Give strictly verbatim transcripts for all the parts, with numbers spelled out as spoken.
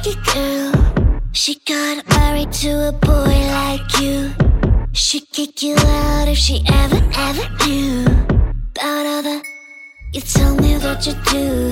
lucky girl. She got married to a boy like you. She'd kick you out if she ever, ever knew about all the you tell me that you do.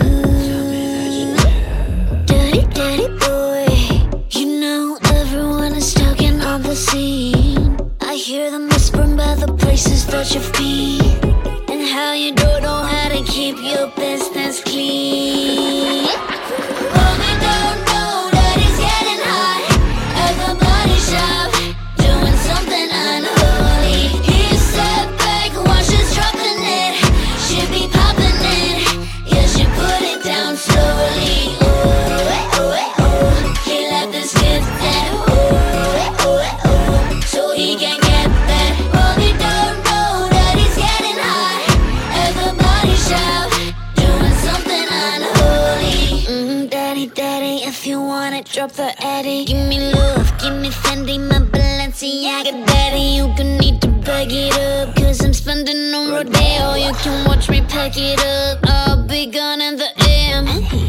Dirty, dirty boy. You know everyone is talking on the scene. I hear them whispering about the places that you've been and how you don't know how to keep your business clean. Oh, they don't know that he's getting high at the body shop, doing something unholy. He sat back, washes dropping it. Should be popping it, you should put it down slowly. Oh, eh, oh, eh, oh. He left his gift at oh, eh, oh, eh, oh. So he can get that. Oh, they don't know that he's getting high at the body shop, doing something unholy. Mm, daddy, daddy, if you want it, drop the Eddie. Give me love, give me Fendi, my Balenciaga daddy. You can need to bag it up, cause I'm spending on Rodeo. You can watch me pack it up, I'll be gone in the A M.